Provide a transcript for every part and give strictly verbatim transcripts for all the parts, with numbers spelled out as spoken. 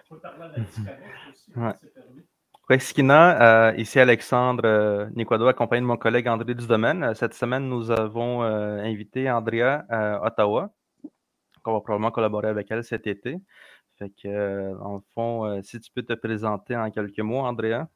Ouais. Oui, Skina, euh, ici Alexandre euh, Niquado, accompagné de mon collègue André Dusdomaine. Cette semaine, nous avons euh, invité Andrea à Ottawa, qu'on va probablement collaborer avec elle cet été. Fait que, euh, dans le fond, euh, si tu peux te présenter en quelques mots, Andrea.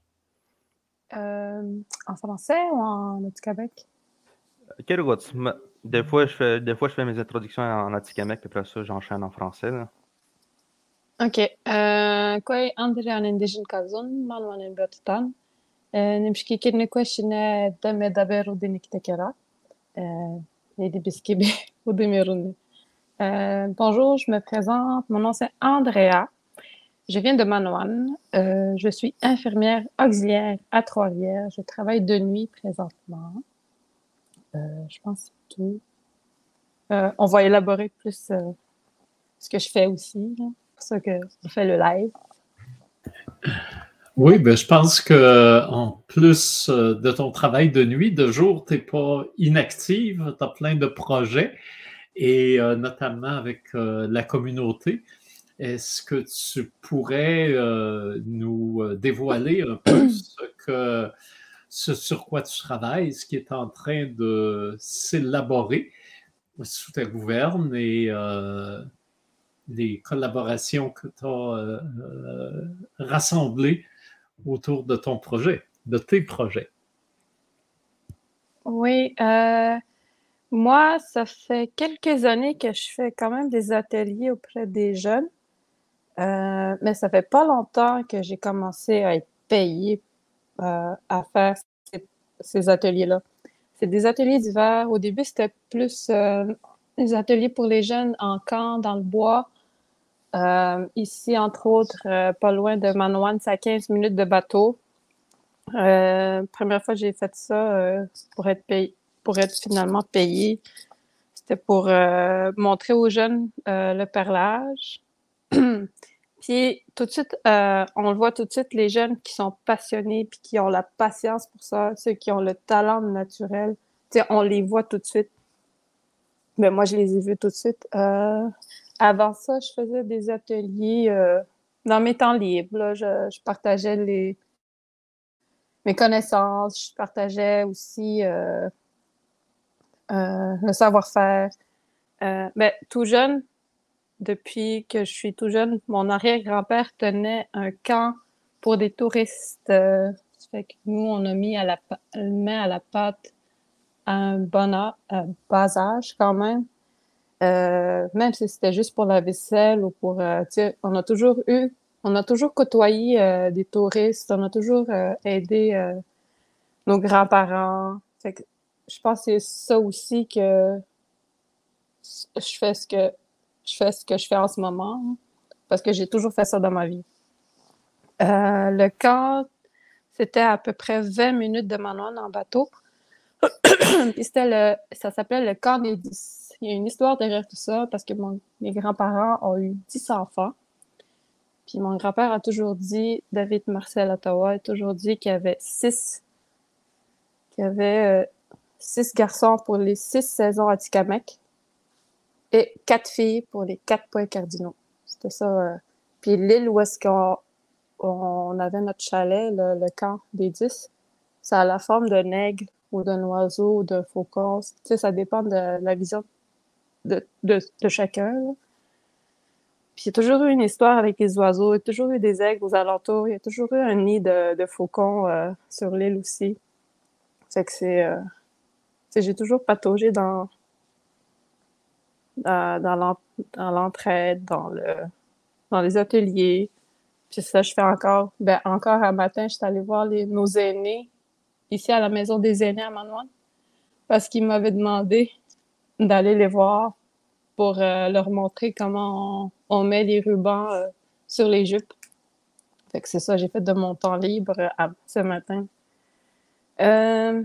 Euh, en français ou en Atikamekw? Quel route? Des fois, je fais, des fois, je fais mes introductions en Atikamekw, puis après ça, j'enchaîne en français. Là. OK. Uh, koy Andrea nindijin kazun malwan betutan. Nimshki kirne kweshine dame daberu dinik tekera. Nedi biskibi ou demiruni. Bonjour, je me présente. Mon nom c'est Andrea. Je viens de Manoan. Euh, je suis infirmière auxiliaire à Trois-Rivières. Je travaille de nuit présentement. Euh, je pense que c'est tout. Euh, on va élaborer plus euh, ce que je fais aussi. Là. C'est pour ça qu'on fait le live. Oui, ben, je pense que en plus de ton travail de nuit, de jour, tu n'es pas inactive, tu as plein de projets, et euh, notamment avec euh, la communauté. Est-ce que tu pourrais euh, nous dévoiler un peu ce, que, ce sur quoi tu travailles, ce qui est en train de s'élaborer sous ta gouverne et euh, les collaborations que tu as euh, euh, rassemblées autour de ton projet, de tes projets? Oui, euh, moi, ça fait quelques années que je fais quand même des ateliers auprès des jeunes, euh, mais ça fait pas longtemps que j'ai commencé à être payée euh, à faire ces, ces ateliers-là. C'est des ateliers d'hiver. Au début, c'était plus euh, des ateliers pour les jeunes en camp, dans le bois. Euh, ici, entre autres, euh, pas loin de Manoan, c'est à quinze minutes de bateau. Euh, première fois que j'ai fait ça euh, pour être payé, pour être finalement payé, c'était pour euh, montrer aux jeunes euh, le perlage. Puis tout de suite, euh, on le voit tout de suite, les jeunes qui sont passionnés puis qui ont la patience pour ça, ceux qui ont le talent naturel, tu sais, on les voit tout de suite. Mais moi, je les ai vus tout de suite. Euh, avant ça, je faisais des ateliers euh, dans mes temps libres. Là, je, je partageais les mes connaissances, je partageais aussi euh, euh, le savoir-faire. Euh, mais tout jeune, depuis que je suis tout jeune, mon arrière-grand-père tenait un camp pour des touristes. Euh, ça fait que nous, on a mis à la, mis à la pâte à un bon âge, à bas âge quand même. Euh, même si c'était juste pour la vaisselle ou pour, euh, tu sais, on a toujours eu, on a toujours côtoyé euh, des touristes, on a toujours euh, aidé euh, nos grands-parents. Fait que je pense que c'est ça aussi que je fais ce que je fais ce que je fais en ce moment, hein, parce que j'ai toujours fait ça dans ma vie. Euh, le camp, c'était à peu près vingt minutes de Manoan en bateau. Puis c'était le, ça s'appelait le camp des dix. Il y a une histoire derrière tout ça, parce que mon, mes grands-parents ont eu dix enfants. Puis mon grand-père a toujours dit, David Marcel Ottawa a toujours dit qu'il y avait six, qu'il y avait euh, six garçons pour les six saisons à Atikamekw et quatre filles pour les quatre points cardinaux. C'était ça. Euh... Puis l'île où est-ce qu'on on avait notre chalet, le, le camp des dix, ça a la forme d'un aigle ou d'un oiseau ou d'un faucon. Tu sais, ça dépend de la vision de, de, de chacun. Là. Puis il y a toujours eu une histoire avec les oiseaux, il y a toujours eu des aigles aux alentours, il y a toujours eu un nid de, de faucons euh, sur l'île aussi. Fait que c'est... Euh... j'ai toujours pataugé dans, dans, dans l'entraide, dans, le, dans les ateliers. Puis ça, je fais encore. Ben, encore un matin, je suis allée voir les, nos aînés ici à la Maison des aînés à Manoan parce qu'ils m'avaient demandé d'aller les voir pour euh, leur montrer comment on, on met les rubans euh, sur les jupes. Fait que c'est ça, j'ai fait de mon temps libre euh, ce matin. Euh...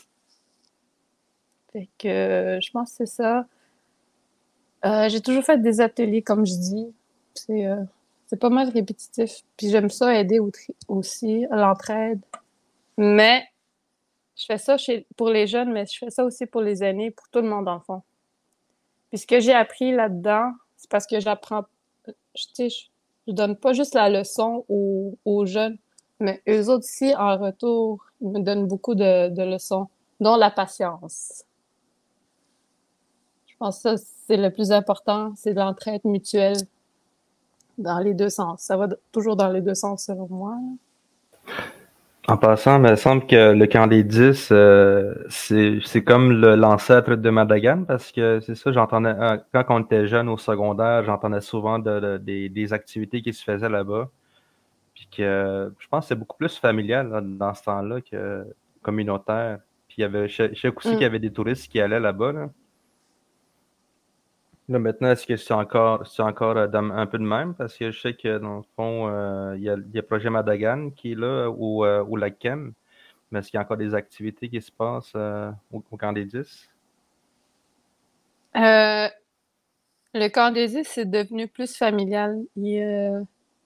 Fait que euh, je pense que c'est ça. Euh, j'ai toujours fait des ateliers, comme je dis. C'est, euh, c'est pas mal répétitif. Puis j'aime ça aider au tri- aussi à l'entraide. Mais je fais ça chez, pour les jeunes, mais je fais ça aussi pour les aînés, pour tout le monde, dans le fond. Puis ce que j'ai appris là-dedans, c'est parce que j'apprends... Tu sais, je donne pas juste la leçon aux, aux jeunes, mais eux autres aussi, en retour, ils me donnent beaucoup de, de leçons, dont la patience. Je pense que ça, c'est le plus important, c'est de l'entraide mutuelle dans les deux sens. Ça va d- toujours dans les deux sens, selon moi. En passant, il me semble que le camp des dix, euh, c'est, c'est comme le- l'ancêtre de Madagan, parce que c'est ça, j'entendais, euh, quand on était jeune au secondaire, j'entendais souvent de, de- des, des activités qui se faisaient là-bas. Puis que euh, je pense que c'est beaucoup plus familial là, dans ce temps-là que communautaire. Puis il y avait, je sais je sais aussi qu'il y Mm. avait des touristes qui allaient là-bas, là. Là, maintenant, est-ce que c'est encore, c'est encore euh, dans- un peu de même? Parce que je sais que dans le fond, euh, il y a, il y a Projet Madagan qui est là, ou, euh, ou la Kem. Mais est-ce qu'il y a encore des activités qui se passent euh, au, au camp des dix? Euh, le camp des dix, c'est devenu plus familial. Il, euh,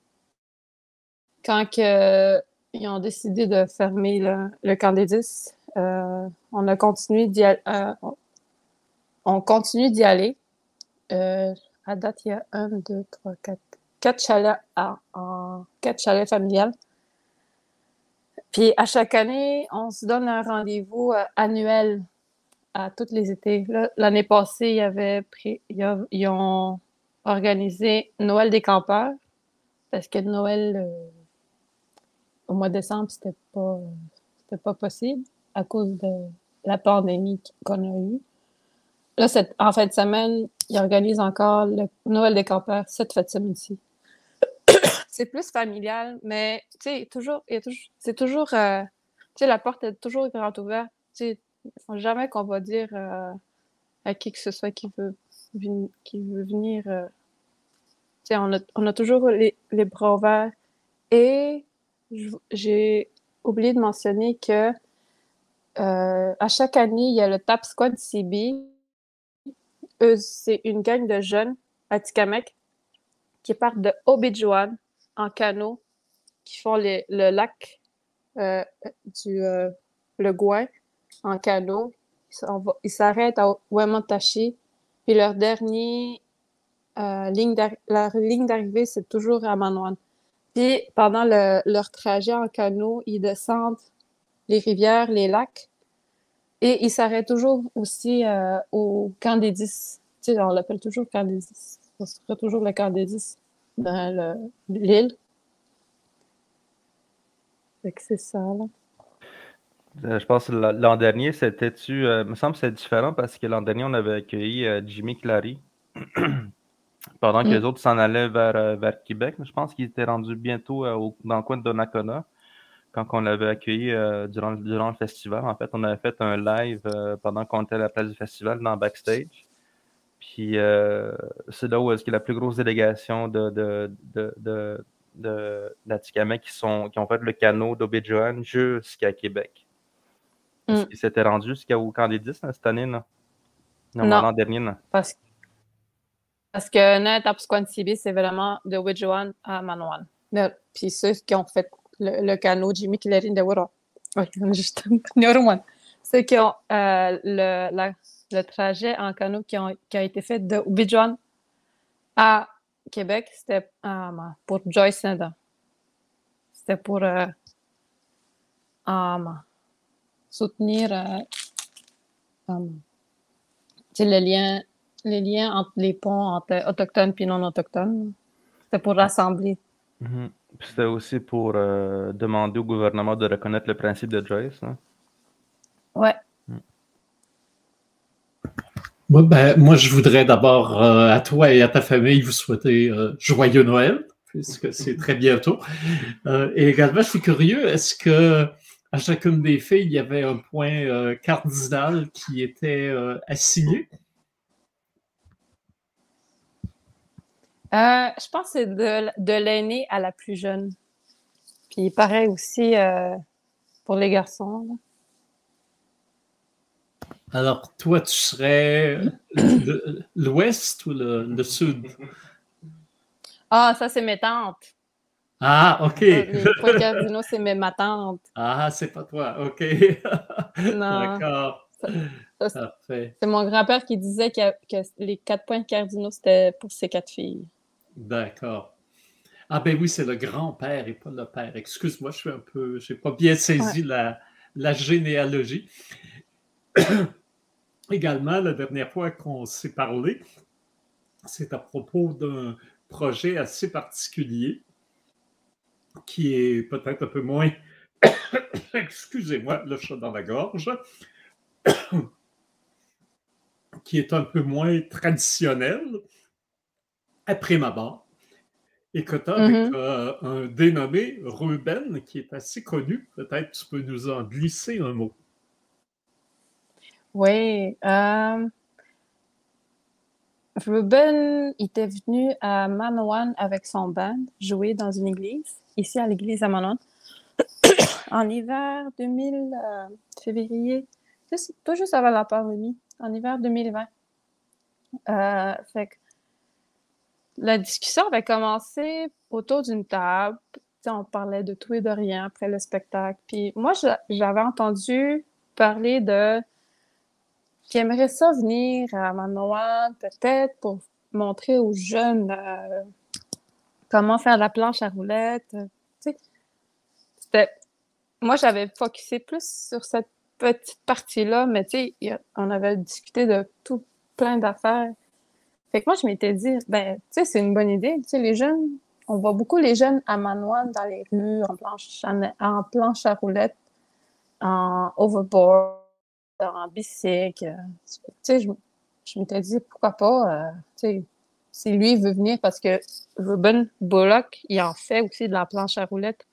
quand que, ils ont décidé de fermer le, le camp des dix, euh, on a continué d'y aller, euh, on on continue d'y aller. Euh, à date, il y a un, deux, trois, quatre, quatre chalets à- en quatre chalets familiales. Puis à chaque année, on se donne un rendez-vous euh, annuel à tous les étés. Là, l'année passée, il y avait pris, il y a- ils ont organisé Noël des campeurs parce que Noël euh, au mois de décembre, c'était pas, c'était pas possible à cause de la pandémie qu'on a eue. Là, cette, en fin de semaine, ils organisent encore le Noël des campeurs cette fin de semaine-ci. C'est plus familial, mais tu sais, toujours, il y a toujours, c'est toujours, euh, tu sais, la porte est toujours grande ouverte. Tu sais, jamais qu'on va dire euh, à qui que ce soit qui veut, vin- qui veut venir. euh, tu sais, on a, on a toujours les, les bras ouverts. Et je- j'ai oublié de mentionner que euh, à chaque année, il y a le Tap Squad C B. Eux, c'est une gang de jeunes à Tikamek qui partent de Obidjouan en canot, qui font les- le lac euh, du euh, le Gouin en canot. Ils s'en va- ils s'arrêtent à Wemontachi. Puis leur dernier euh, ligne d'arri- leur ligne d'arrivée, c'est toujours à Manoan. Puis pendant le- leur trajet en canot, ils descendent les rivières, les lacs, et ils s'arrêtent toujours aussi euh, au camp des dix. Tu sais, on l'appelle toujours camp des dix. Ce sera toujours le camp des dix dans le- l'île. Fait que c'est ça, là. Euh, je pense que l'an l'an dernier, c'était-tu. Euh, il me semble que c'est différent parce que l'an dernier, on avait accueilli euh, Jimmy Clary pendant que les Mm. autres s'en allaient vers, euh, vers Québec. Je pense qu'ils étaient rendus bientôt euh, au- dans le coin de Donnacona quand on l'avait accueilli euh, durant, le- durant le festival. En fait, on avait fait un live euh, pendant qu'on était à la place du festival dans backstage. Puis euh, c'est là où est-ce qu'il y a la plus grosse délégation de, de, de, de, de, d'Atikamekw qui, sont, qui ont fait le canot d'Obidjouan jusqu'à Québec. Est-ce Mm. qu'ils s'étaient rendus jusqu'au camp des dix là, cette année? Là? Non, Non, l'an dernier. Là. parce, parce que Net Tapsquan C B, c'est vraiment de Widgewan à Manoan. Mais- Puis ceux qui ont fait le, le canot Jimmy Kilerin de Wuro. Oui, juste Nyorwan. Ceux qui ont euh, le, la- le trajet en canot qui, ont, qui a été fait de Widgewan à Québec, c'était euh, pour Joyce Neda. C'était pour euh, um, soutenir euh, um, tu sais, le lien, les liens entre les ponts entre autochtones et non autochtones. C'était pour rassembler. Mhm. Puis c'était aussi pour euh, demander au gouvernement de reconnaître le principe de Joyce. Hein. Ouais. Moi, ben, moi, je voudrais d'abord euh, à toi et à ta famille vous souhaiter euh, joyeux Noël, puisque c'est très bientôt. Euh, et également, je suis curieux, est-ce que à chacune des filles, il y avait un point euh, cardinal qui était euh, assigné? Euh, je pense que c'est de, de l'aînée à la plus jeune. Puis pareil aussi euh, pour les garçons. Là. Alors, toi, tu serais le- l'ouest ou le, le sud? Ah, ça, c'est mes tantes. Ah, OK. Ça, les points cardinaux, c'est mes ma tante. Ah, c'est pas toi. OK. Non. D'accord. Ça, ça, c'est Parfait. c'est mon grand-père qui disait que, que les quatre points cardinaux, c'était pour ses quatre filles. D'accord. Ah ben oui, c'est le grand-père et pas le père. Excuse-moi, je suis un peu, j'ai pas bien saisi Ouais. la, la généalogie. Également, la dernière fois qu'on s'est parlé, c'est à propos d'un projet assez particulier qui est peut-être un peu moins, excusez-moi, le chat dans la gorge, qui est un peu moins traditionnel, après ma barre, et que tu as avec Mhm. euh, un dénommé Ruben qui est assez connu. Peut-être tu peux nous en glisser un mot. Oui. Euh, Ruben était venu à Manawan avec son band jouer dans une église, ici à l'église à Manawan, en hiver deux mille, euh, février, juste, pas juste avant la pandémie, en hiver deux mille vingt. Euh, fait que la discussion avait commencé autour d'une table. T'sais, on parlait de tout et de rien après le spectacle. Puis moi, je- j'avais entendu parler de qui aimerait ça venir à Manoan, peut-être pour montrer aux jeunes euh, comment faire de la planche à roulettes. Euh, tu sais, c'était... Moi, j'avais focusé plus sur cette petite partie-là, mais tu sais, y a- on avait discuté de tout plein d'affaires. Fait que moi, je m'étais dit, ben, tu sais, c'est une bonne idée. Tu sais, les jeunes, on voit beaucoup les jeunes à Manoan dans les rues, en planche, en, en planche à roulettes, en overboard, en bicycle. euh, Tu sais, je, je m'étais dit, pourquoi pas, euh, tu sais, si lui il veut venir, parce que Ruben Bullock, il en fait aussi de la planche à roulettes.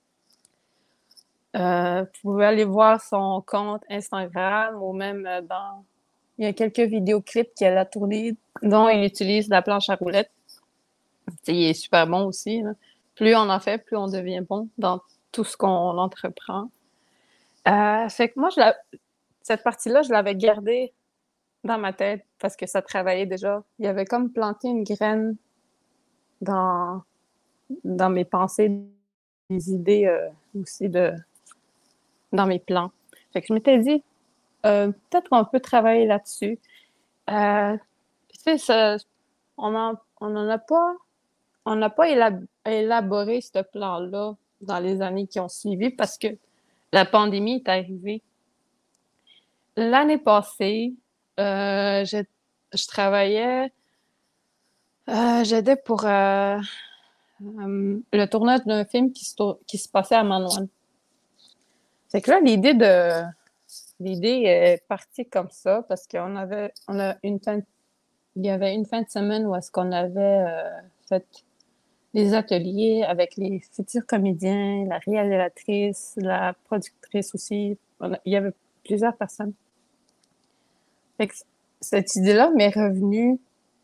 Euh, vous pouvez aller voir son compte Instagram ou même euh, dans... Il y a quelques vidéoclips qu'elle a tournés dont il utilise la planche à roulettes. Tu sais, il est super bon aussi, là. Plus on en fait, plus on devient bon dans tout ce qu'on entreprend. Euh, fait que moi, je la... cette partie-là, je l'avais gardée dans ma tête parce que ça travaillait déjà. Il y avait comme planté une graine dans, dans mes pensées, des idées euh, aussi de, dans mes plans. Fait que je m'étais dit, euh, peut-être qu'on peut travailler là-dessus. Euh, puis tu sais, ça, on en, on en a pas, on n'a pas élab- élaboré ce plan-là dans les années qui ont suivi parce que la pandémie est arrivée. L'année passée, euh, je, je travaillais, euh, j'aidais pour euh, euh, le tournage d'un film qui se, tour- qui se passait à Manoan. Fait que là, l'idée de l'idée est partie comme ça parce qu'on avait on a une fin il y avait une fin de semaine où est-ce qu'on avait euh, fait des ateliers avec les futurs comédiens, la réalisatrice, la productrice aussi. On a- il y avait plusieurs personnes. Fait que cette idée-là m'est revenue.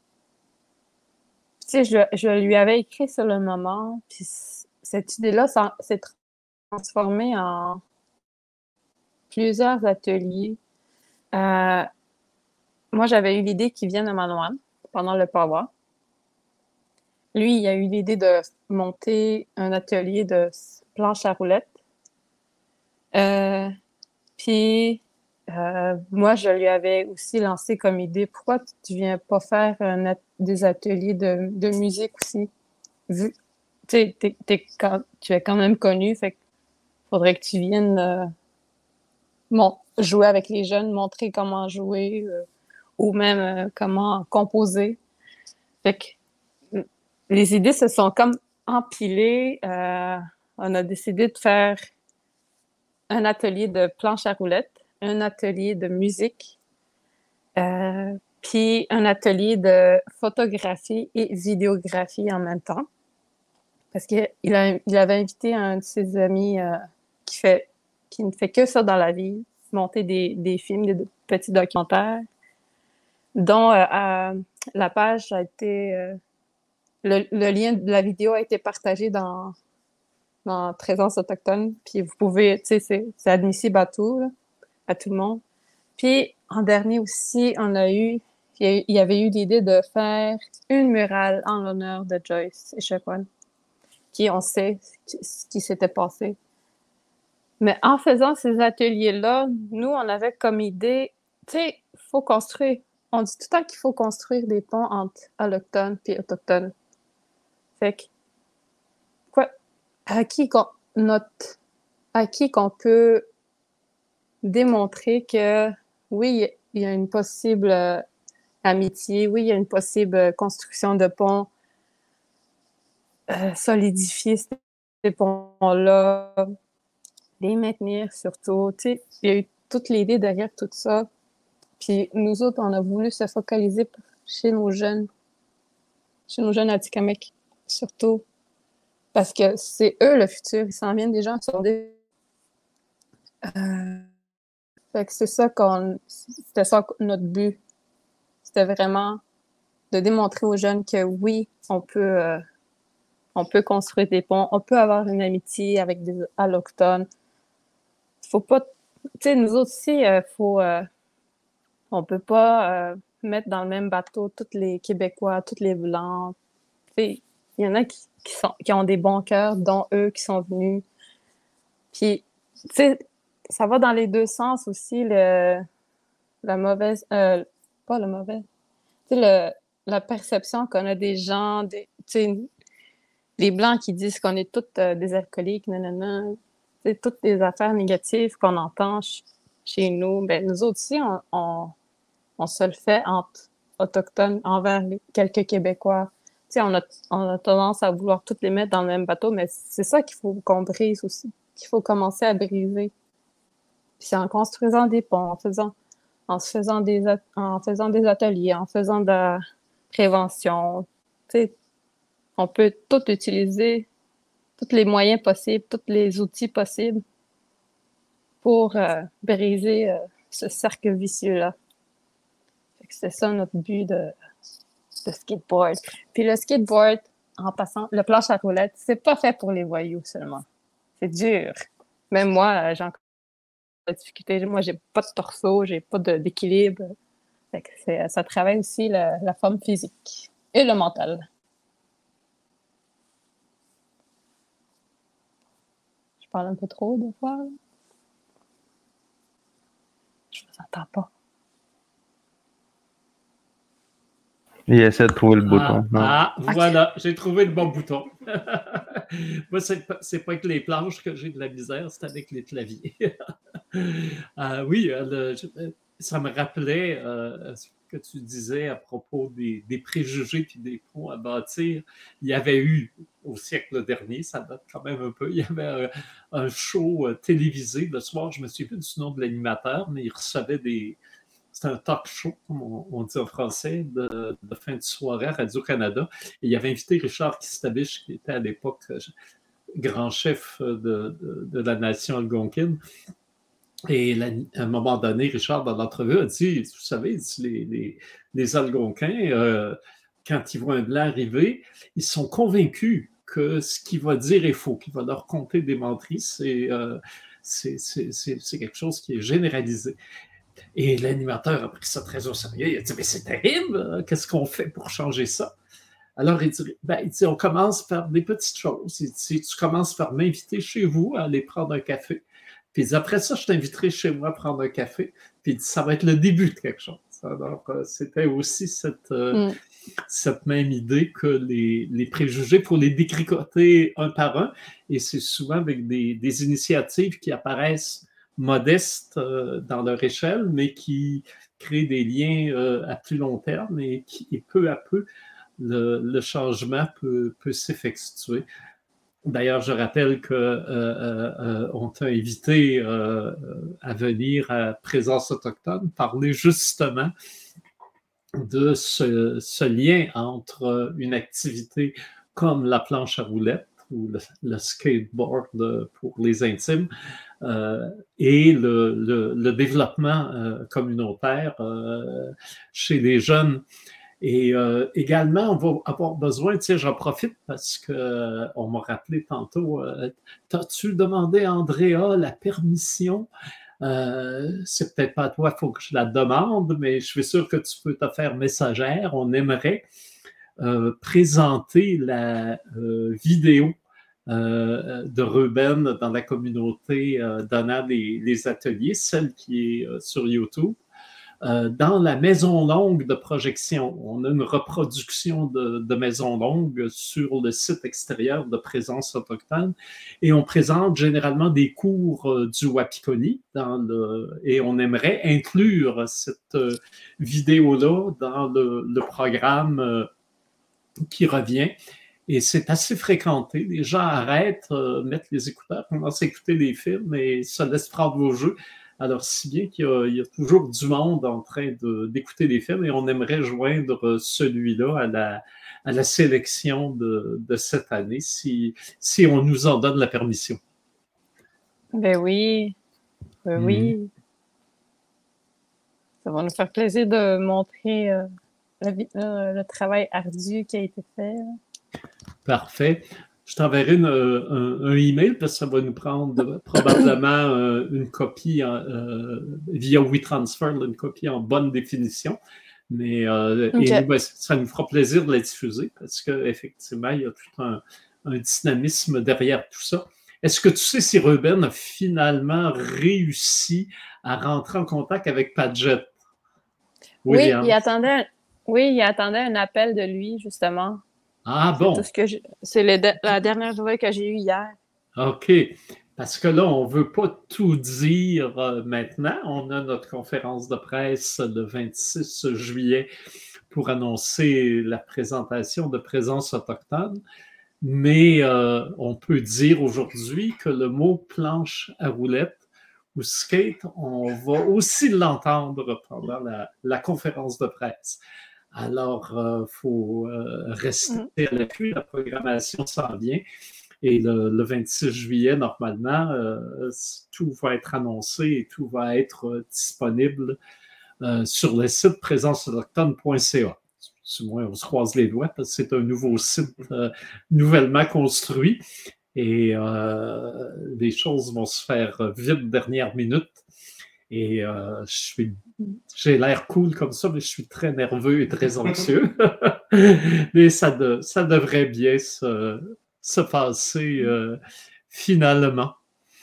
Tu sais, je, je lui avais écrit sur le moment, puis c- cette idée-là s'en- s'est transformée en plusieurs ateliers. Euh, Moi, j'avais eu l'idée qu'il vienne à Manoan pendant le Power. Lui, il a eu l'idée de monter un atelier de planche à roulettes. Euh, puis, euh, moi, je lui avais aussi lancé comme idée, pourquoi tu viens pas faire un at- des ateliers de, de musique aussi? Vu, tu sais, t'es, t'es quand- tu es quand même connu, fait qu'il faudrait que tu viennes euh, mon- jouer avec les jeunes, montrer comment jouer euh, ou même euh, comment composer. Fait que mm, les idées se sont comme empilées. Euh, on a décidé de faire un atelier de planche à roulettes, un atelier de musique, euh, puis un atelier de photographie et vidéographie en même temps. Parce qu'il a, il avait invité un de ses amis euh, qui fait, qui ne fait que ça dans la vie, monter des, des films, des petits documentaires, dont euh, à- la page a été, euh, le, le lien de la vidéo a été partagé dans, dans Présence autochtone, puis vous pouvez, tu sais, c'est, c'est admissible à tout, là, à tout le monde. Puis, en dernier aussi, on a eu, il y avait eu l'idée de faire une murale en l'honneur de Joyce Echaquan, qui on sait ce qui s'était passé. Mais en faisant ces ateliers-là, nous, on avait comme idée, tu sais, il faut construire. On dit tout le temps qu'il faut construire des ponts entre allochtones et autochtones. Fait que à qui qu'on, notre, à qui qu'on peut démontrer que oui, il y a une possible euh, amitié, oui, il y a une possible euh, construction de pont, euh, solidifier ces ponts-là, les maintenir surtout. Tu sais, il y a eu toute l'idée derrière tout ça. Puis nous autres, on a voulu se focaliser chez nos jeunes, chez nos jeunes Atikamekw, surtout. Parce que c'est eux le futur, ils s'en viennent des gens qui sont des... Euh... Fait que c'est ça qu'on... C'était ça notre but. C'était vraiment de démontrer aux jeunes que oui, on peut, euh, on peut construire des ponts, on peut avoir une amitié avec des allochtones. Faut pas... Tu sais, nous autres aussi, il euh, faut... Euh... On peut pas euh, mettre dans le même bateau tous les Québécois, tous les Blancs. Il y en a qui, qui, sont, qui ont des bons cœurs, dont eux qui sont venus. Puis, tu sais, ça va dans les deux sens aussi, le, la mauvaise... Euh, pas le mauvais. Tu sais, le, la perception qu'on a des gens, des, tu sais, les Blancs qui disent qu'on est tous euh, des alcooliques, nanana. Tu sais, toutes les affaires négatives qu'on entend ch- chez nous. Ben, nous autres aussi, on... on on se le fait entre autochtones envers les, quelques Québécois. Tu sais, on a, on a tendance à vouloir toutes les mettre dans le même bateau, mais c'est ça qu'il faut qu'on brise aussi, qu'il faut commencer à briser. Puis c'est en construisant des ponts, en faisant, en se faisant des, en faisant des ateliers, en faisant de la prévention. Tu sais, on peut tout utiliser, tous les moyens possibles, tous les outils possibles pour euh, briser euh, ce cercle vicieux-là. C'est ça notre but de, de skateboard. Puis le skateboard, en passant, le planche à roulettes, c'est pas fait pour les voyous seulement. C'est dur. Même moi, j'ai encore de la difficulté. Moi, j'ai pas de torso, j'ai pas de, d'équilibre. Fait que c'est, ça travaille aussi la, la forme physique et le mental. Je parle un peu trop des fois. Je vous entends pas. Il essaie de trouver le bouton. Ah, ah voilà, j'ai trouvé le bon bouton. Moi, c'est pas, c'est pas avec les planches que j'ai de la misère, c'est avec les claviers. euh, oui, le, ça me rappelait euh, ce que tu disais à propos des, des préjugés puis des ponts à bâtir. Il y avait eu, au siècle dernier, ça date quand même un peu, il y avait un, un show euh, télévisé le soir, je me souviens plus du nom de l'animateur, mais il recevait des... C'était un talk show, comme on, on dit en français, de, de fin de soirée à Radio-Canada. Et il avait invité Richard Kistavich, qui était à l'époque grand chef de, de, de la nation algonquine. Et la, à un moment donné, Richard, dans l'entrevue, a dit, vous savez, les, les, les Algonquins, euh, quand ils voient un Blanc arriver, ils sont convaincus que ce qu'il va dire est faux, qu'il va leur conter des menteries. C'est, euh, c'est, c'est, c'est, c'est quelque chose qui est généralisé. Et l'animateur a pris ça très au sérieux. Il a dit, mais c'est terrible, qu'est-ce qu'on fait pour changer ça? Alors, il dit, ben, il dit, on commence par des petites choses. Il dit, tu commences par m'inviter chez vous à aller prendre un café. Puis il dit, après ça, je t'inviterai chez moi à prendre un café. Puis il dit, ça va être le début de quelque chose. Alors, c'était aussi cette, euh, mm. cette même idée que les, les préjugés, il faut les détricoter un par un. Et c'est souvent avec des, des initiatives qui apparaissent modestes euh, dans leur échelle, mais qui créent des liens euh, à plus long terme et qui, et peu à peu, le, le changement peut, peut s'effectuer. D'ailleurs, je rappelle qu'on euh, euh, t'a invité euh, à venir à Présence autochtone parler justement de ce, ce lien entre une activité comme la planche à roulettes ou le, le skateboard pour les intimes euh, et le, le, le développement euh, communautaire euh, chez les jeunes. Et euh, également, on va avoir besoin, tu sais, j'en profite parce que euh, on m'a rappelé tantôt, euh, t'as-tu demandé à Andrea la permission? Euh, c'est peut-être pas à toi, il faut que je la demande, mais je suis sûr que tu peux te faire messagère. On aimerait euh, présenter la euh, vidéo euh, de Ruben dans la communauté euh, donnant les, les ateliers, celle qui est euh, sur YouTube. euh, dans la maison longue de projection. On a une reproduction de, de maison longue sur le site extérieur de Présence autochtone et on présente généralement des cours euh, du Wapikoni dans le, et on aimerait inclure cette euh, vidéo-là dans le, le programme euh, qui revient. Et c'est assez fréquenté. Les gens arrêtent, euh, mettent les écouteurs, commencent à écouter les films et se laissent prendre au jeu. Alors, si bien qu'il y a, il y a toujours du monde en train de, d'écouter des films et on aimerait joindre celui-là à la, à la sélection de, de cette année si, si on nous en donne la permission. Ben oui, ben mm-hmm. oui. Ça va nous faire plaisir de montrer euh, le, euh, le travail ardu qui a été fait. Parfait. Je t'enverrai une, un, un email parce que ça va nous prendre probablement euh, une copie en, euh, via WeTransfer, une copie en bonne définition. Mais euh, okay. Et nous, ben, ça nous fera plaisir de la diffuser parce qu'effectivement, il y a tout un, un dynamisme derrière tout ça. Est-ce que tu sais si Ruben a finalement réussi à rentrer en contact avec Padgett? Oui, il attendait, oui, il attendait un appel de lui, justement. Ah bon? C'est, tout ce que je... c'est le de... la dernière nouvelle que j'ai eue hier. OK. Parce que là, on ne veut pas tout dire euh, maintenant. On a notre conférence de presse le vingt-six juillet pour annoncer la présentation de Présence autochtone. Mais euh, on peut dire aujourd'hui que le mot planche à roulettes ou skate, on va aussi l'entendre pendant la, la conférence de presse. Alors, il euh, faut euh, rester à l'affût, la programmation s'en vient. Et le, le vingt-six juillet, normalement, euh, tout va être annoncé et tout va être euh, disponible euh, sur le site présence autochtone point c a. Du moins, on se croise les doigts parce que c'est un nouveau site euh, nouvellement construit et euh, les choses vont se faire vite dernière minute. Et euh, je suis, j'ai l'air cool comme ça, mais je suis très nerveux et très anxieux. Mais ça, de, ça devrait bien se, se passer euh, finalement.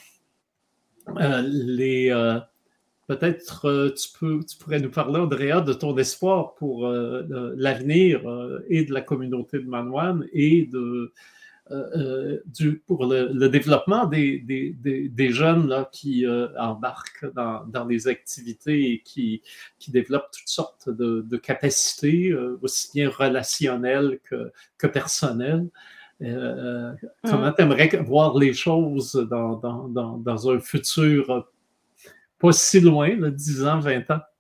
Euh, les, euh, peut-être euh, tu, peux, tu pourrais nous parler, Andrea, de ton espoir pour euh, l'avenir euh, et de la communauté de Manoine et de Euh, du, pour le, le développement des, des, des, des jeunes là, qui euh, embarquent dans, dans les activités et qui, qui développent toutes sortes de, de capacités, euh, aussi bien relationnelles que, que personnelles. Euh, mmh. Comment tu aimerais voir les choses dans, dans, dans, dans un futur pas si loin, là, dix ans, vingt ans?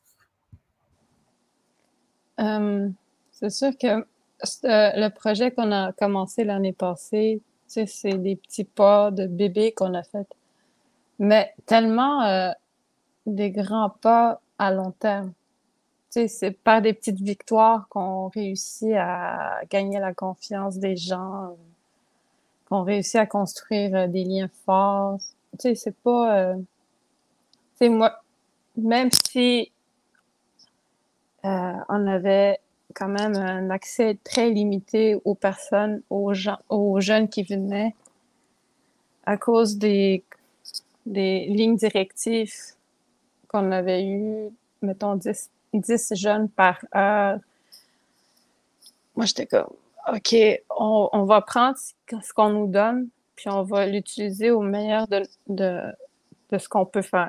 Euh, c'est sûr que Euh, le projet qu'on a commencé l'année passée, tu sais, c'est des petits pas de bébé qu'on a fait. Mais tellement euh, des grands pas à long terme. Tu sais, c'est par des petites victoires qu'on réussit à gagner la confiance des gens, euh, qu'on réussit à construire euh, des liens forts. Tu sais, c'est pas... Euh, tu sais, moi, même si euh, on avait quand même un accès très limité aux personnes, aux gens, aux jeunes qui venaient à cause des, des lignes directives qu'on avait eues, mettons dix, dix jeunes par heure. Moi, j'étais comme, OK, on, on va prendre ce qu'on nous donne, puis on va l'utiliser au meilleur de, de, de ce qu'on peut faire.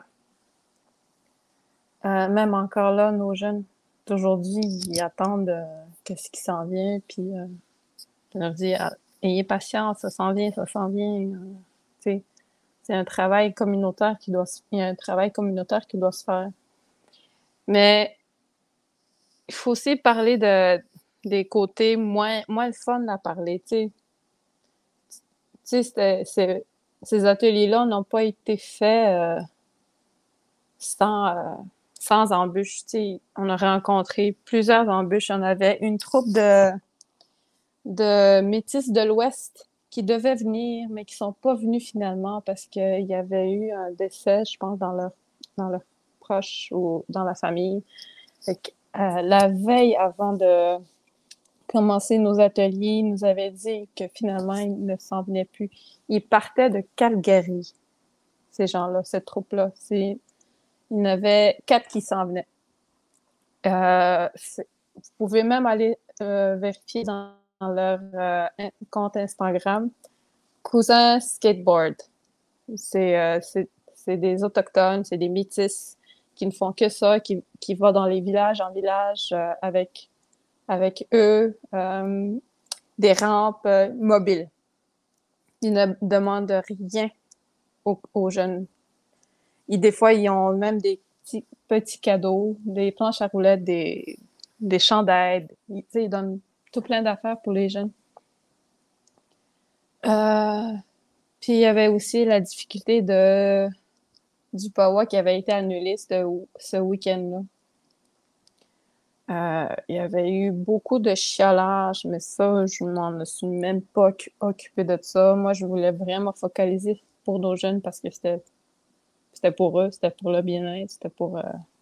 Euh, même encore là, nos jeunes d'aujourd'hui, ils attendent euh, qu'est-ce qui s'en vient, puis euh, je leur dis, ah, ayez patience, ça s'en vient, ça s'en vient. Euh, tu sais, c'est un travail communautaire qui doit se, il y a un travail communautaire qui doit se faire. Mais il faut aussi parler de des côtés moins moins le fun à parler, tu sais. Tu sais, c'est, ces ateliers-là n'ont pas été faits euh, sans euh, sans embûches. Tu sais, on a rencontré plusieurs embûches. On avait une troupe de, de métis de l'Ouest qui devaient venir, mais qui ne sont pas venus finalement parce qu'il y avait eu un décès, je pense, dans leur, dans leurs proches ou dans la famille. Fait que, euh, la veille avant de commencer nos ateliers, ils nous avaient dit que finalement, ils ne s'en venaient plus. Ils partaient de Calgary, ces gens-là, cette troupe-là. C'est... Il y en avait quatre qui s'en venaient. Euh, vous pouvez même aller euh, vérifier dans, dans leur euh, compte Instagram. Cousin Skateboard. C'est, euh, c'est, c'est des autochtones, c'est des métis qui ne font que ça, qui, qui vont dans les villages en village euh, avec, avec eux, euh, des rampes euh, mobiles. Ils ne demandent rien aux, aux jeunes. Et des fois, ils ont même des petits, petits cadeaux, des planches à roulettes, des, des chandails. Ils, ils donnent tout plein d'affaires pour les jeunes. Euh, puis il y avait aussi la difficulté de du P A W A qui avait été annulé ce, ce week-end-là. Euh, il y avait eu beaucoup de chiolage, mais ça, je m'en suis même pas occupée de ça. Moi, je voulais vraiment focaliser pour nos jeunes parce que c'était c'était pour eux, c'était pour le bien-être, c'était pour, euh,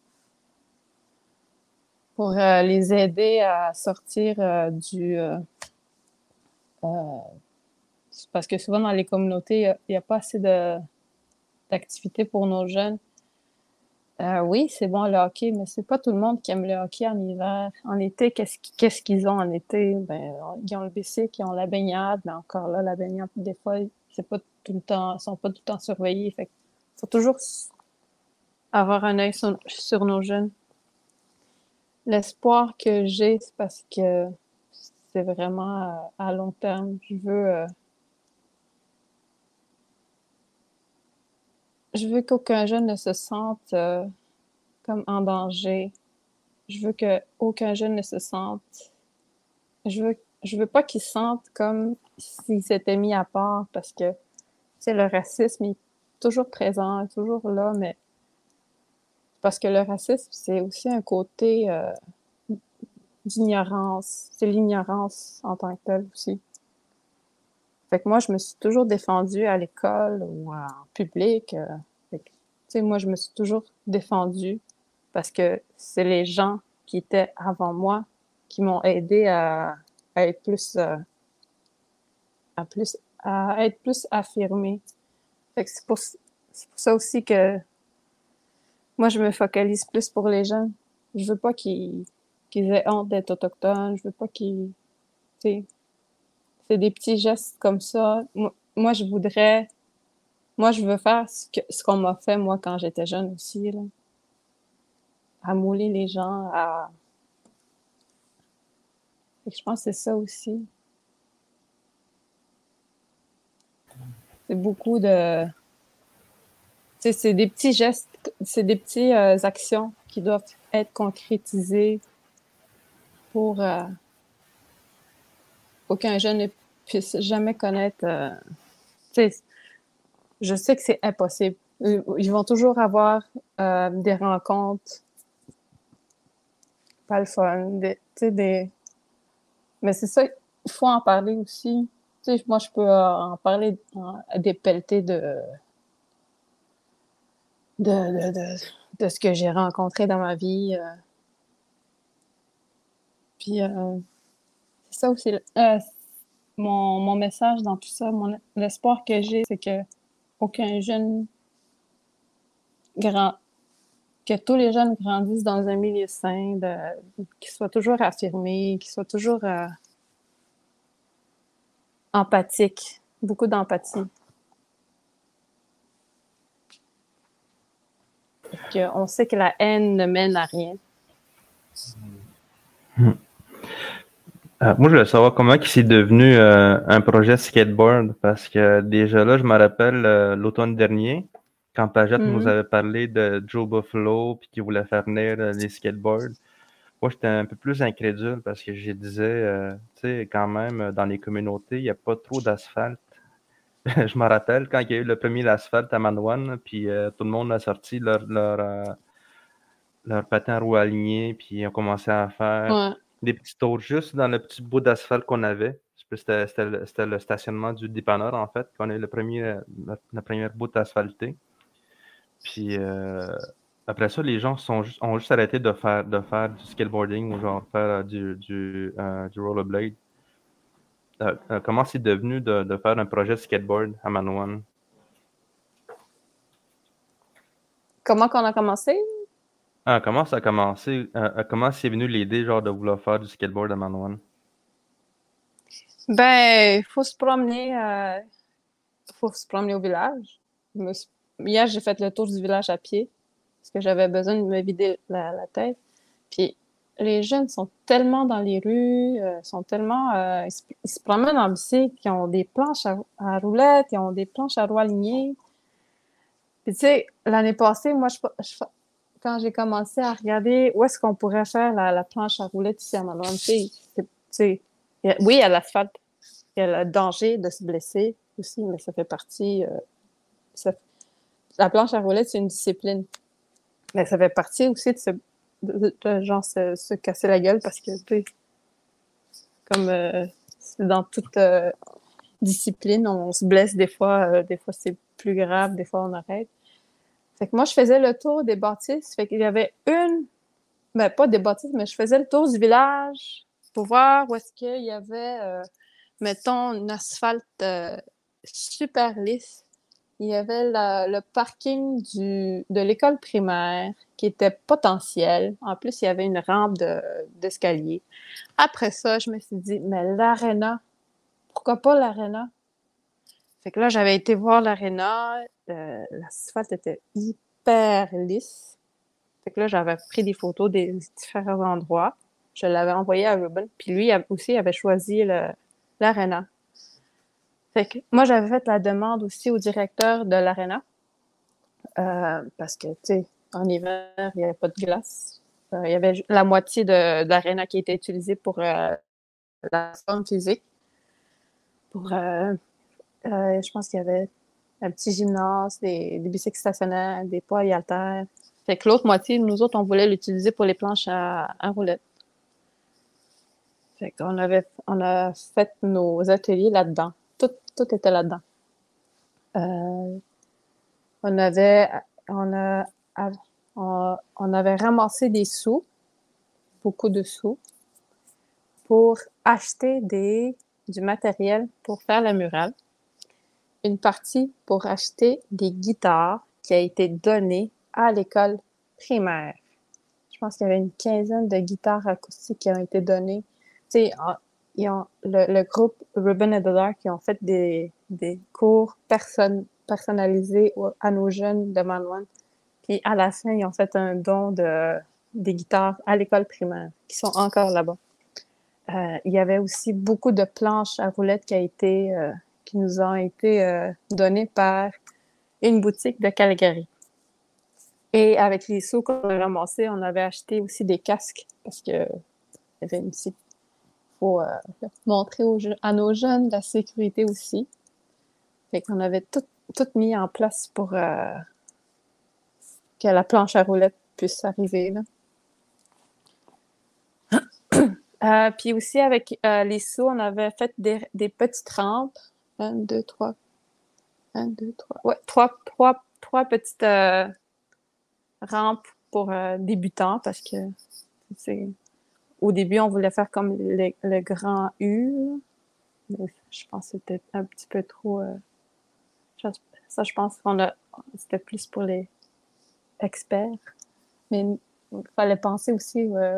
pour euh, les aider à sortir euh, du... Euh, euh, parce que souvent, dans les communautés, il n'y a, a pas assez de, d'activités pour nos jeunes. Euh, oui, c'est bon le hockey, mais c'est pas tout le monde qui aime le hockey en hiver. En été, qu'est-ce, qu'ils, qu'est-ce qu'ils ont en été? Ben, ils ont le bicycle, ils ont la baignade, mais encore là, la baignade, des fois, c'est pas tout le temps, ils sont pas tout le temps surveillés. Fait faut toujours avoir un œil sur, sur nos jeunes. L'espoir que j'ai, c'est parce que c'est vraiment à, à long terme. Je veux, euh, je veux qu'aucun jeune ne se sente euh, comme en danger. Je veux qu'aucun jeune ne se sente... Je veux, je veux pas qu'il se sente comme s'il s'était mis à part parce que, tu sais, le racisme est toujours présent, toujours là, mais parce que le racisme, c'est aussi un côté euh, d'ignorance. C'est l'ignorance en tant que telle aussi. Fait que moi, je me suis toujours défendue à l'école ou en public. Euh, fait que, tu sais, moi, je me suis toujours défendue parce que c'est les gens qui étaient avant moi qui m'ont aidé à, à être plus, euh, à plus, à être plus affirmée. Fait que c'est pour, c'est pour ça aussi que moi, je me focalise plus pour les jeunes. Je veux pas qu'ils, qu'ils aient honte d'être autochtones. Je veux pas qu'ils, tu sais, c'est des petits gestes comme ça. Moi, moi, je voudrais, moi, je veux faire ce que, ce qu'on m'a fait, moi, quand j'étais jeune aussi, là. À mouler les gens, à, fait que je pense que c'est ça aussi. C'est beaucoup de... Tu sais, c'est des petits gestes, c'est des petites euh, actions qui doivent être concrétisées pour, euh, pour qu'un jeune ne puisse jamais connaître... Euh, tu sais, je sais que c'est impossible. Ils vont toujours avoir euh, des rencontres pas le fun, des, tu sais, des... Mais c'est ça, il faut en parler aussi. Tu sais, moi, je peux euh, en parler à des pelletés de... De, de, de, de ce que j'ai rencontré dans ma vie. Euh. Puis, euh, c'est ça aussi. Euh, mon, mon message dans tout ça, mon, l'espoir que j'ai, c'est que aucun jeune grand, que tous les jeunes grandissent dans un milieu sain, de, qu'ils soient toujours affirmés, qu'ils soient toujours euh, empathiques, beaucoup d'empathie. On sait que la haine ne mène à rien. Hmm. Euh, moi, je voulais savoir comment c'est devenu euh, un projet skateboard, parce que déjà là, je me rappelle euh, l'automne dernier, quand Pagette mm-hmm. nous avait parlé de Joe Buffalo puis qu'il voulait faire venir euh, les skateboards. Moi, j'étais un peu plus incrédule parce que je disais, euh, tu sais, quand même, dans les communautés, il n'y a pas trop d'asphalte. Je me rappelle quand il y a eu le premier asphalte à Manawan, puis euh, tout le monde a sorti leur, leur, euh, leur patin à roues aligné, puis on commençait à faire ouais. des petits tours juste dans le petit bout d'asphalte qu'on avait. C'était, c'était, le, c'était le stationnement du dépanneur, en fait, qu'on a eu le premier, le, le premier bout asphalté. Puis euh, après ça, les gens sont juste, ont juste arrêté de faire, de faire du skateboarding ou genre faire du, du, euh, du rollerblade. Euh, euh, comment c'est devenu de, de faire un projet de skateboard à Manawan? Comment qu'on a commencé? Ah, comment ça a commencé? Euh, comment c'est venu l'idée genre de vouloir faire du skateboard à Manoine? Ben, il faut se promener, euh, faut se promener au village. Je me suis- Hier, j'ai fait le tour du village à pied parce que j'avais besoin de me vider la, la tête. Puis les jeunes sont tellement dans les rues, euh, sont tellement, euh, ils, se, ils se promènent en bicycle, ils ont des planches à, à roulettes, ils ont des planches à roues alignées. Puis tu sais, l'année passée, moi, je, je- quand j'ai commencé à regarder où est-ce qu'on pourrait faire la, la planche à roulettes ici à Manoine, tu sais, c'est- tu sais, il y a- oui, il y a l'asphalte, il y a le danger de se blesser aussi, mais ça fait partie. euh, ça- la planche à roulettes, c'est une discipline. Mais ça fait partie aussi de se, de, de- de, genre, se, se casser la gueule parce que, tu sais, comme euh, c'est dans toute euh, discipline, on se blesse des fois, euh, des fois c'est plus grave, des fois on arrête. Fait que moi, je faisais le tour des bâtisses. Fait qu'il y avait une, ben pas des bâtisses, mais je faisais le tour du village pour voir où est-ce qu'il y avait, euh, mettons, une asphalte euh, super lisse. Il y avait la- le parking du, de l'école primaire qui était potentiel. En plus, il y avait une rampe de, d'escalier. Après ça, je me suis dit, mais l'aréna, pourquoi pas l'aréna? Fait que là, j'avais été voir l'aréna. Euh, l'asphalte était hyper lisse. Fait que là, j'avais pris des photos des différents endroits. Je l'avais envoyé à Ruben. Puis lui aussi avait choisi le, l'aréna. Fait que moi, j'avais fait la demande aussi au directeur de l'aréna. Euh, parce que, tu sais, en hiver, il n'y avait pas de glace. Euh, il y avait la moitié de, de l'aréna qui était utilisée pour euh, la forme physique. Pour, euh, euh, je pense qu'il y avait un petit gymnase, des, des bicycles stationnaires, des poids et haltères. Fait que l'autre moitié, nous autres, on voulait l'utiliser pour les planches à, à roulettes. Fait qu'on avait, on a fait nos ateliers là-dedans. Tout, tout était là-dedans. Euh, on avait, on a, on, on avait ramassé des sous, beaucoup de sous, pour acheter des, du matériel pour faire la murale. Une partie pour acheter des guitares qui a été donnée à l'école primaire. Je pense qu'il y avait une quinzaine de guitares acoustiques qui ont été données. Tu sais, ils ont, le, le groupe Ruben et the Dark qui ont fait des, des cours person, personnalisés à nos jeunes de Manoine. Puis à la fin, ils ont fait un don de, des guitares à l'école primaire, qui sont encore là-bas. Euh, il y avait aussi beaucoup de planches à roulettes qui, a été, euh, qui nous ont été euh, données par une boutique de Calgary. Et avec les sous qu'on a ramassés, on avait acheté aussi des casques parce que il y avait une petite... faut euh, montrer aux, à nos jeunes la sécurité aussi. Fait qu'on avait tout, tout mis en place pour euh, que la planche à roulettes puisse arriver, là. Euh, puis aussi, avec euh, les sous, on avait fait des, des petites rampes. Un, deux, trois. Un, deux, trois. Ouais, trois, trois, trois petites euh, rampes pour euh, débutants parce que c'est... Au début, on voulait faire comme le, le grand U. Mais je pense que c'était un petit peu trop... Euh, ça, je pense qu'on a... C'était plus pour les experts. Mais il fallait penser aussi euh,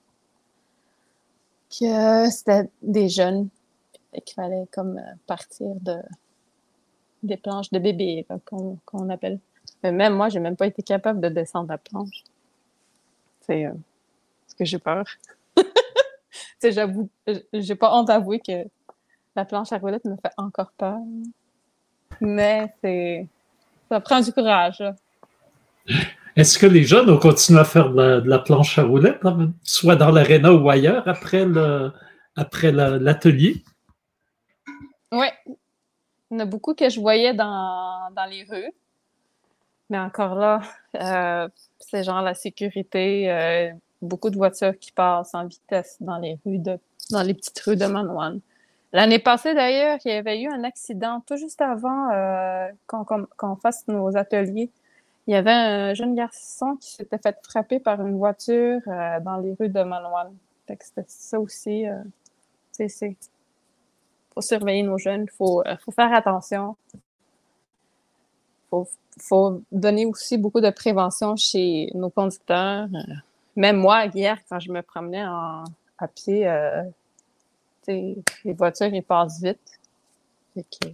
que c'était des jeunes et qu'il fallait comme euh, partir de des planches de bébé qu'on qu'on appelle. Mais même moi, j'ai même pas été capable de descendre la planche. C'est euh, parce que j'ai peur. Tu sais, j'avoue, j'ai pas honte d'avouer que la planche à roulettes me fait encore peur. Mais c'est ça prend du courage. Là. Est-ce que les jeunes ont continué à faire de la, de la planche à roulettes, hein, soit dans l'aréna ou ailleurs, après le, après la, l'atelier? Oui. Il y en a beaucoup que je voyais dans, dans les rues. Mais encore là, euh, c'est genre la sécurité, euh, beaucoup de voitures qui passent en vitesse dans les rues de, dans les petites rues de Manoine. L'année passée, d'ailleurs, il y avait eu un accident tout juste avant euh, qu'on, qu'on, qu'on fasse nos ateliers. Il y avait un jeune garçon qui s'était fait frapper par une voiture euh, dans les rues de Manoine. Fait que c'était ça aussi. Euh, tu sais, c'est faut surveiller nos jeunes, faut, euh, faut faire attention. faut, faut donner aussi beaucoup de prévention chez nos conducteurs. Euh, même moi, hier, quand je me promenais en, à pied, euh, les voitures, ils passent vite. Fait que,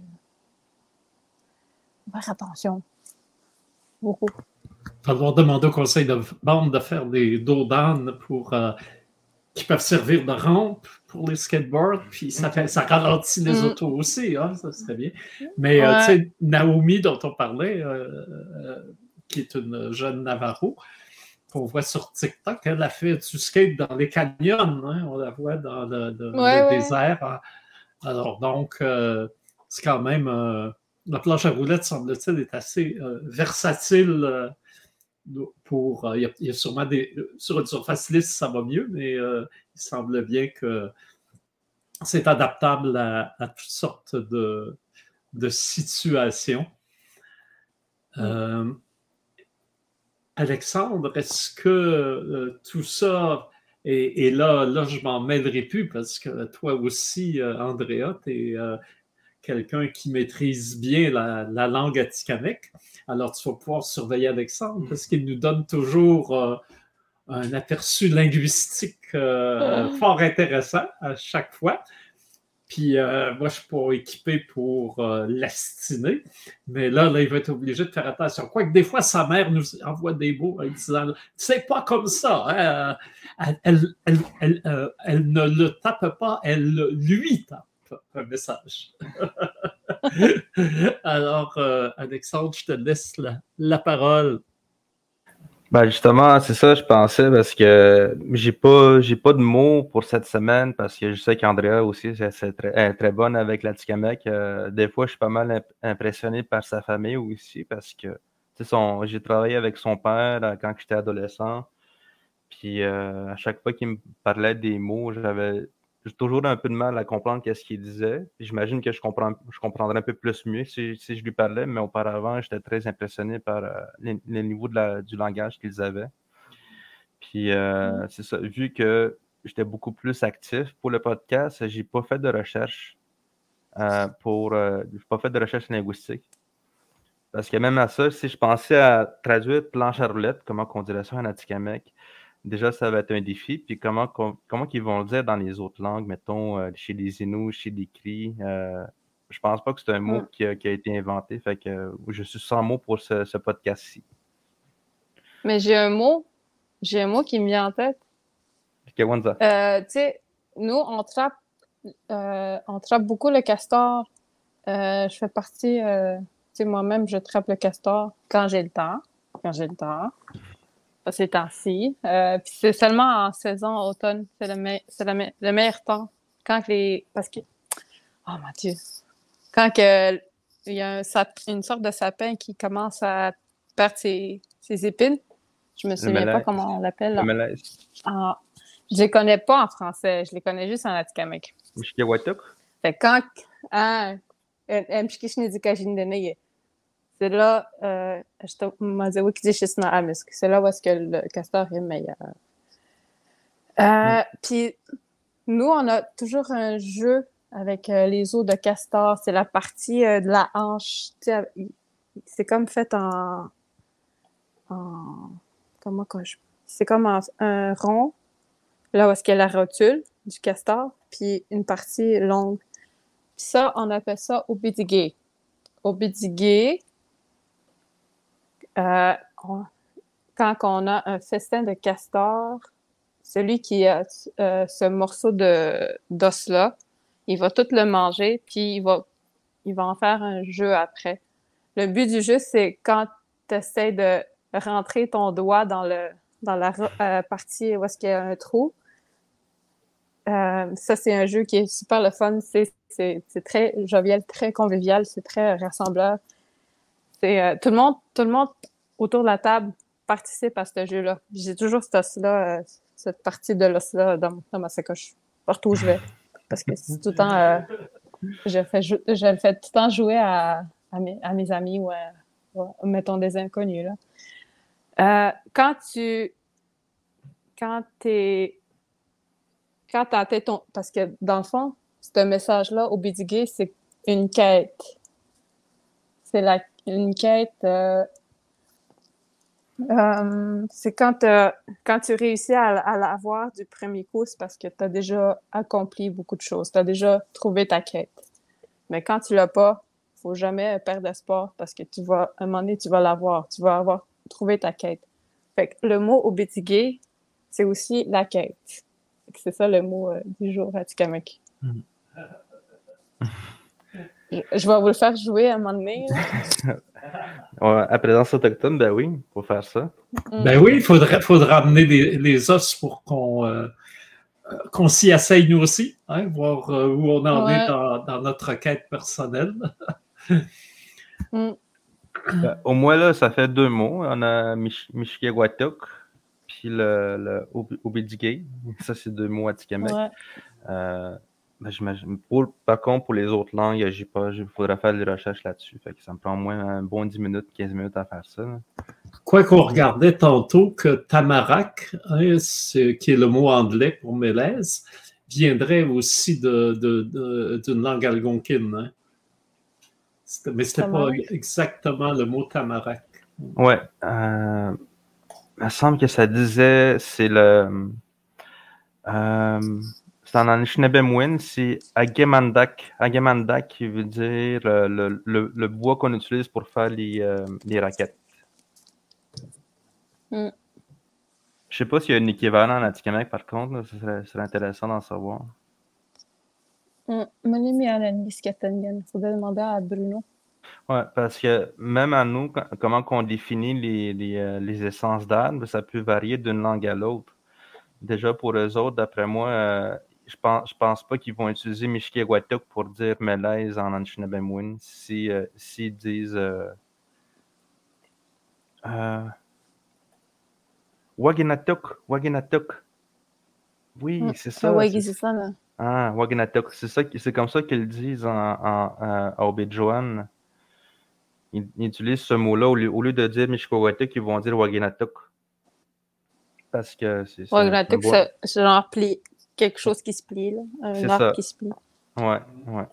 faire attention. Beaucoup. Il va falloir demander au conseil de bande de faire des dos d'âne pour, euh, qui peuvent servir de rampe pour les skateboards, puis ça, fait, ça ralentit les mm. autos aussi, hein, ça serait bien. Mais ouais. euh, tu sais, Naomi, dont on parlait, euh, euh, qui est une jeune Navarro, qu'on voit sur TikTok, elle a fait du skate dans les canyons, hein, on la voit dans le, le, ouais, le ouais. désert. Hein. Alors donc, euh, c'est quand même... Euh, la planche à roulettes, semble-t-il, est assez euh, versatile euh, pour... Il euh, y, y a sûrement des... Sur une surface lisse, ça va mieux, mais euh, il semble bien que c'est adaptable à, à toutes sortes de, de situations. Mm. Euh, Alexandre, est-ce que euh, tout ça... Et, et là, là, je m'en mêlerai plus parce que toi aussi, euh, Andrea, tu es... Euh, quelqu'un qui maîtrise bien la, la langue atikamekw. Alors, tu vas pouvoir surveiller Alexandre parce qu'il nous donne toujours euh, un aperçu linguistique euh, oh. fort intéressant à chaque fois. Puis, euh, moi, je suis pas équipé pour euh, l'astiner, mais là, là, il va être obligé de faire attention. Quoique, des fois, sa mère nous envoie des mots en disant « C'est pas comme ça! Hein? Elle, elle, elle, elle, euh, elle ne le tape pas, elle lui tape. » Un message. Alors, euh, Alexandre, je te laisse la, la parole. Ben justement, c'est ça, je pensais, parce que j'ai pas j'ai pas de mots pour cette semaine, parce que je sais qu'Andrea aussi, c'est, c'est très, elle est très bonne avec l'Atikamekw. Euh, des fois, je suis pas mal imp- impressionné par sa famille aussi, parce que son, j'ai travaillé avec son père euh, quand j'étais adolescent. Puis euh, à chaque fois qu'il me parlait des mots, j'avais j'ai toujours un peu de mal à comprendre qu'est-ce qu'il disait. Puis j'imagine que je comprends, je comprendrais un peu plus mieux si, si je lui parlais, mais auparavant, j'étais très impressionné par euh, le, le niveau de la, du langage qu'ils avaient. Puis euh, c'est ça, vu que j'étais beaucoup plus actif pour le podcast, j'ai pas fait de recherche euh, pour euh, j'ai pas fait de recherche linguistique. Parce que même à ça, si je pensais à traduire planche à roulettes, comment on dirait ça en atikamekw, déjà, ça va être un défi. Puis comment, comment ils vont le dire dans les autres langues, mettons, euh, chez les Inuits, chez les Cris. Euh, je pense pas que c'est un mot mm. qui, a, qui a été inventé. Fait que euh, je suis sans mots pour ce, ce podcast-ci. Mais j'ai un mot. J'ai un mot qui me vient en tête. Kawanza. Euh, tu sais, nous, on trappe, euh, on trappe beaucoup le castor. Euh, je fais partie... Euh, tu sais, moi-même, je trappe le castor quand j'ai le temps. Quand j'ai le temps. Ces temps-ci. Euh, puis c'est seulement en saison automne. C'est le, me- c'est le, me- le meilleur temps. Quand les... Parce que... Oh mon Dieu! Quand que, il y a un sap... une sorte de sapin qui commence à perdre ses, ses épines. Je me souviens pas comment on l'appelle. Le mélèze. En... Je les connais pas en français. Je les connais juste en atikamekw. Mishkiwatuk? Fait quand... Ah... C'est là, euh, c'est là où est-ce que le castor est meilleur. Euh, mm. Puis, nous, on a toujours un jeu avec euh, les os de castor. C'est la partie euh, de la hanche. C'est comme fait en... en comment que je... C'est comme en, un rond, là où est-ce qu'il y a la rotule du castor, puis une partie longue. Puis ça, on appelle ça obidigué. Obidigué, Euh, on, quand on a un festin de castor, celui qui a euh, ce morceau de, d'os-là, il va tout le manger, puis il va, il va en faire un jeu après. Le but du jeu, c'est quand tu essaies de rentrer ton doigt dans, le, dans la euh, partie où est-ce qu'il y a un trou. Euh, ça, c'est un jeu qui est super le fun. C'est, c'est, c'est très jovial, très convivial, c'est très rassembleur. C'est, euh, tout le monde, tout le monde autour de la table participe à ce jeu-là. J'ai toujours cet os-là, euh, cette partie de l'os-là dans, dans ma sacoche, partout où je vais. Parce que c'est tout le temps, euh, je, fais, je, je le fais tout le temps jouer à, à, mes, à mes amis ou, à, ou à, mettons, des inconnus. Là. Euh, quand tu, quand t'es, quand t'as ton, parce que dans le fond, ce message-là, Obidigué, c'est une quête. C'est la, Une quête, euh, euh, c'est quand, euh, quand tu réussis à, à l'avoir du premier coup, c'est parce que tu as déjà accompli beaucoup de choses. Tu as déjà trouvé ta quête. Mais quand tu l'as pas, faut jamais perdre espoir parce que tu vas, à un moment donné, tu vas l'avoir. Tu vas avoir trouvé ta quête. Fait que le mot Obétigué, c'est aussi la quête. Fait que c'est ça le mot euh, du jour à Tikamek. Mm. Je, je vais vous le faire jouer à un moment donné. Ouais, à présence autochtone, ben oui, pour faire ça. Mm. Ben oui, il faudrait, faudra amener des, les os pour qu'on euh, qu'on s'y essaye nous aussi, hein, voir euh, où on en Ouais. est dans, dans notre quête personnelle. Mm. Ben, au moins, là, ça fait deux mots. On a Mich Mishkegwatuk, puis le, le Ob- Obédigay. Ça, c'est deux mots à Tikamek. Ouais. Euh, ben, j'imagine. Pour, par contre, pour les autres langues, j'ai pas, il faudrait faire des recherches là-dessus. Fait que ça me prend au moins un bon dix minutes, quinze minutes à faire ça. Là. Quoi qu'on regardait tantôt que Tamarack, hein, c'est- qui est le mot anglais pour mélèze, viendrait aussi de, de, de, d'une langue algonquine. Hein. C'était, mais c'était pas Tamarack. exactement le mot Tamarack. Ouais. Euh, il me semble que ça disait, c'est le... Euh, c'est en Anishinabemwin, c'est Agemandak. Agemandak qui veut dire euh, le, le, le bois qu'on utilise pour faire les, euh, les raquettes. Mm. Je sais pas s'il y a un équivalent en Atikamek, par contre. Là, ce serait, ce serait intéressant d'en savoir. Mm. Monimi Alaniscatangan. Faudrait demander à Bruno. Ouais, parce que même à nous, quand- comment qu'on définit les, les, euh, les essences d'arbres, ça peut varier d'une langue à l'autre. Déjà, pour eux autres, d'après moi, euh, je pense, je pense pas qu'ils vont utiliser Mishkegwatuk pour dire melaise en Anishinabemwin si, euh, s'ils disent euh, euh, Waginatuk, Waginatuk. Oui, Mm. c'est Ah ça. ouais, C'est, c'est ça, là. ah, Waginatuk. C'est ça, qui- c'est comme ça qu'ils le disent en, en, euh, à Obidjoan. Ils, ils utilisent ce mot-là au lieu, au lieu de dire Mishkegwatuk, ils vont dire Waginatuk. Parce que c'est, c'est Ouais, un, un Gnatuk, bois. c'est c'est genre pli... quelque chose qui se plie, là. Un C'est arbre ça. qui se plie. Ouais, ouais.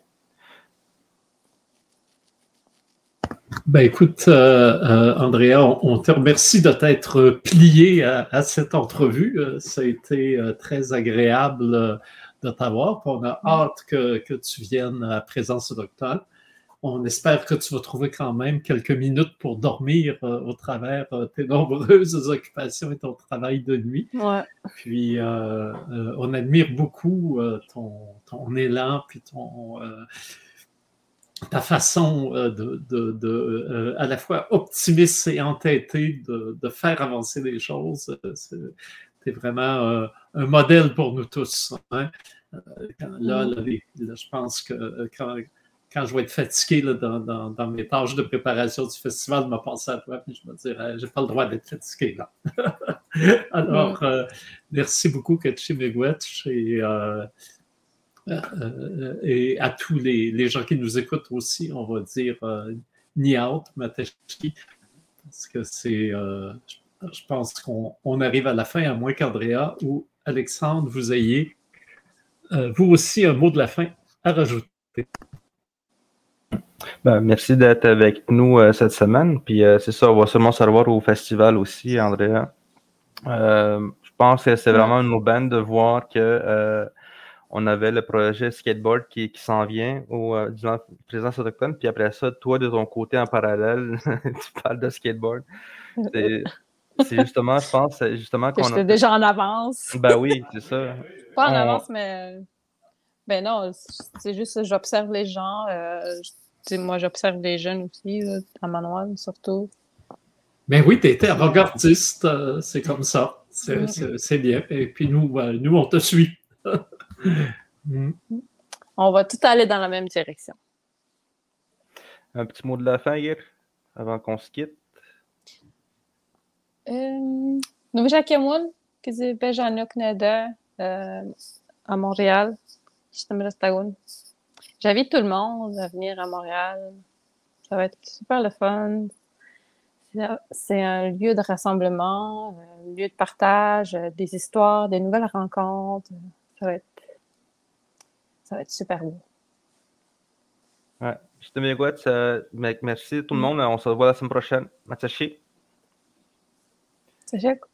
Ben écoute, euh, euh, Andrea, on, on te remercie de t'être plié à, à cette entrevue. Euh, ça a été euh, très agréable euh, de t'avoir. On a hâte que, que tu viennes à Présence Autochtone. On espère que tu vas trouver quand même quelques minutes pour dormir euh, au travers euh, tes nombreuses occupations et ton travail de nuit. Ouais. Puis, euh, euh, on admire beaucoup euh, ton, ton élan, puis ton, euh, ta façon euh, de, de, de euh, à la fois optimiste et entêtée de, de faire avancer les choses. C'est vraiment euh, un modèle pour nous tous. Hein? Là, là, les, là, je pense que quand, quand je vais être fatigué là, dans, dans, dans, mes tâches de préparation du festival, je me pense à toi puis je me dirais, j'ai pas le droit d'être fatigué là. Alors, mm. euh, merci beaucoup, Ketchi Miigwech, et, euh, euh, et à tous les, les gens qui nous écoutent aussi, on va dire euh, Niaut, Mateshki, parce que c'est, euh, je, je pense qu'on on arrive à la fin, à moins qu'Andrea ou Alexandre, vous ayez euh, vous aussi un mot de la fin à rajouter. Ben, merci d'être avec nous euh, cette semaine. Puis euh, c'est ça, on va sûrement se revoir au festival aussi, Andrea. Euh, je pense que c'est vraiment une aubaine de voir que euh, on avait le projet skateboard qui, qui s'en vient au euh, durant la présence autochtone. Puis après ça, toi, de ton côté en parallèle, tu parles de skateboard. C'est, c'est justement, je pense, c'est justement que qu'on j'étais a... déjà en avance. Ben oui, c'est ça. Pas en on... avance, mais ben non, c'est juste j'observe les gens. Euh, je... moi, j'observe les jeunes aussi, là, à Manoir, surtout. Ben oui, tu étais avant-gardiste, euh, c'est comme ça. C'est, c'est, c'est bien. Et puis nous, euh, nous on te suit. mm. On va tout aller dans la même direction. Un petit mot de la fin, hier, avant qu'on se quitte. Euh, Nouveau-Jacquemoun, que c'est Bejanuk Neder à Montréal. J'invite tout le monde à venir à Montréal. Ça va être super le fun. C'est un lieu de rassemblement, un lieu de partage, des histoires, des nouvelles rencontres. Ça va être, ça va être super beau. Ouais. Je te miigwech, euh, merci tout le monde. On se revoit la semaine prochaine. Matsashi. Sacha.